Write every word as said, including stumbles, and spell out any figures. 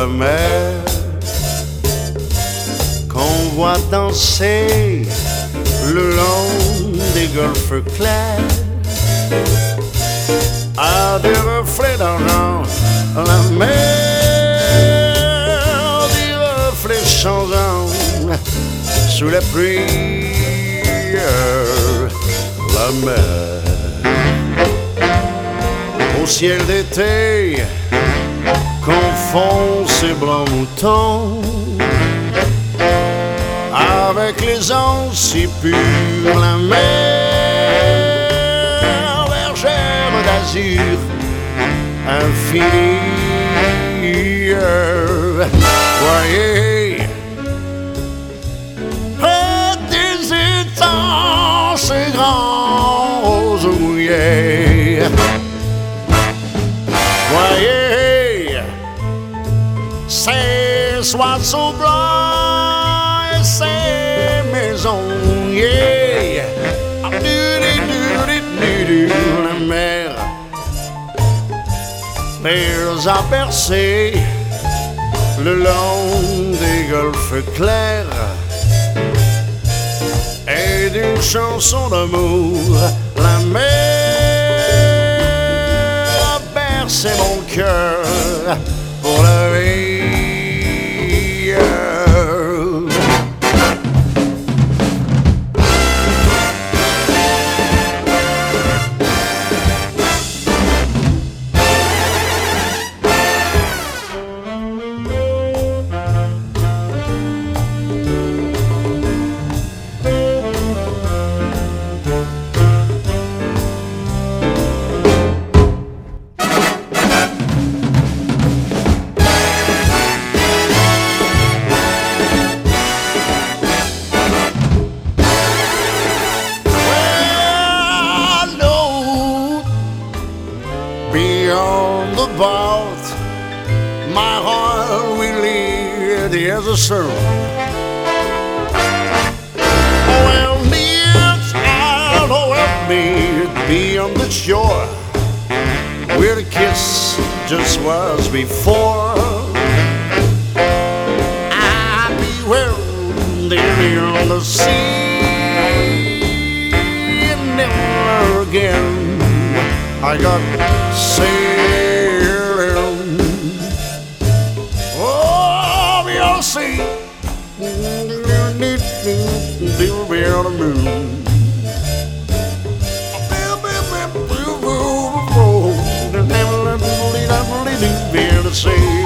la mer qu'on voit danser le long des golfes clairs à des reflets d'argent, la mer, des reflets changeants sous la pluie, la mer. Au ciel d'été confond ses blancs moutons avec les anges si purs, la mer, bergère d'azur infinie. Voyez, des étangs ces grands roses mouillés. Voyez, ces oiseaux blancs et ces maisons, yeah. La mer les a bercés le long des golfes clairs et d'une chanson d'amour. La mer a bercé mon cœur pour la vie. Beyond the boat, my heart will lead as a soul. Well, near out, oh, help me beyond the shore, where the kiss just was before. I'll be well there beyond the sea, and never again I got sailing. Oh, you'll see, they'll be on the moon. They'll be on the sea.